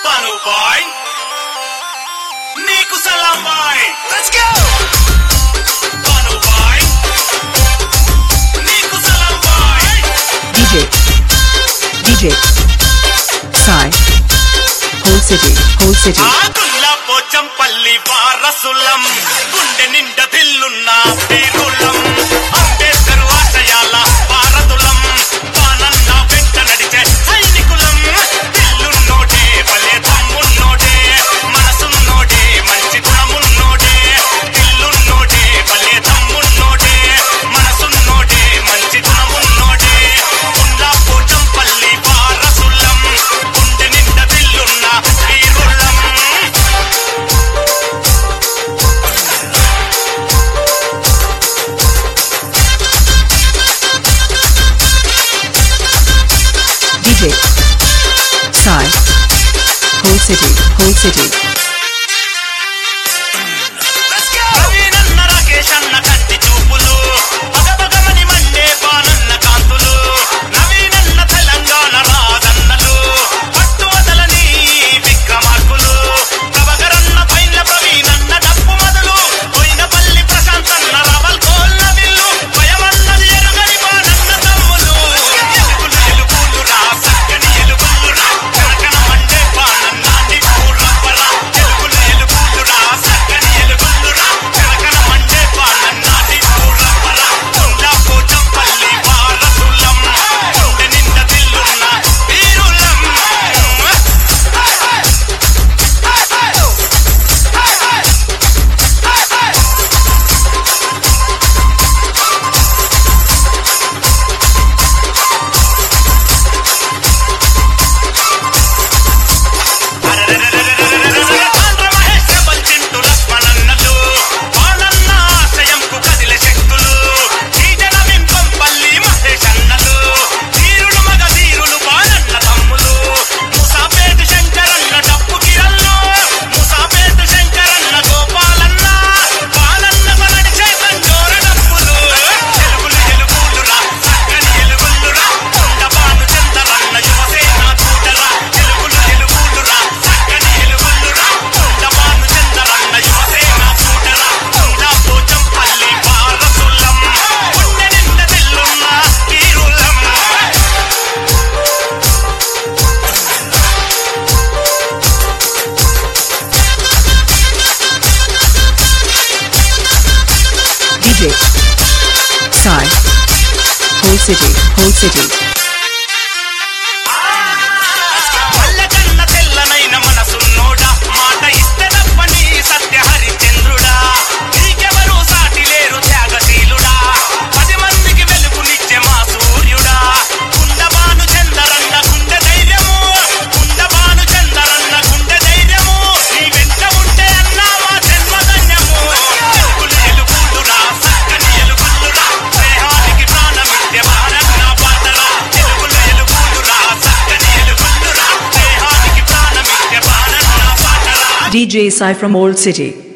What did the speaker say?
Banu boy, Niku salam boy. Let's go. Banu boy, Niku salam boy. DJ Sai Whole city Adulla Pochampalli Varasulam Gunde ninda dillunna Peerulam Ambedkar Ashayala Varatulam Vananna venta nadiche Sainikulam Dillunnode Vale thammunnode Manasunode manchi gunamunnode Dillunnode Vale thammunnode Manasunode manchi gunamunnode Ulla Pochampalli Varasulam Gunde ninda dillunna Peerulam DJ Sai Whole city రవీనన్న రాకేశన్న కంటి చూపులు పగపగమని Monday బానన్న కాంతులు నవీనన్న తెలంగాణ రాజన్నలు పట్టు వదలని విక్రమార్కులు ప్రభకరన్న పైన ప్రవీణన్న డప్పు మొదలు పోయినపల్లి ప్రశాంతన్న రవల్ కోల్ల విల్లు భయమన్నది ఎరుగని బానన్న తమ్ములు ఎలుగులు ఎలుగులురా సక్కని ఎలుగులురా కనకన మండే బానన్న నిప్పురవ్వరా ఎలుగులు ఎలుగులురా సక్కని ఎలుగులురా కనకన మండే బానన్న నిప్పురవ్వరా ఉండా పోచంపల్లి వారసులం గుండె నిండా దిల్లున్న వీరులం ఆంధ్ర మహేష్ బల్చింటు లక్ష్మణన్నలు వానన్న ఆశయంకు కదిలే శక్తులు శ్రీజన వింపంపల్లి మహేష్ అన్నలు ధీరులు మగ ధీరులు బాలన్న తమ్ములు ముసాపేట శంకరన్న డప్పు కిరల్లో ముసాపేట శంకరన్న గోపాలన్న బాలన్న బలడి చైతన్యోర డప్పులు ఎలుగులు ఎలుగులురా సక్కని ఎలుగులురా కొండబాను చందరన్న యువసేన కూటరా ఎలుగులు ఎలుగులురా సక్కని ఎలుగులురా కొండబాను చందరన్న యువసేన కూటరా కొండ పోచంపల్లి వారసులం గుండె నిండా దిల్లున్న వీరులం DJ Sai Whole city వల్లకన్న తెల్లనైన మనసున్నోడా మాట ఇస్తే తప్పని సత్య హరిచంద్రుడా నీకెవరు సాటి లేరు త్యాగశీలుడా 10 మందికి వెలుగునిచ్చే మా సూర్యుడా కుండబాను చందరన్న గుండె ధైర్యము కుండబాను చందరన్న గుండె ధైర్యము నీ వెంట ఉంటే అన్నా మా జన్మధన్యము ఎలుగులు ఎలుగులురా సక్కని ఎలుగులురా స్నేహానికి ప్రాణమిచ్చే బాణన్న పాటరా ఎలుగులు ఎలుగులురా సక్కని ఎలుగులురా స్నేహానికి ప్రాణమిచ్చే బాణన్న పాటరా DJ Sai from Old City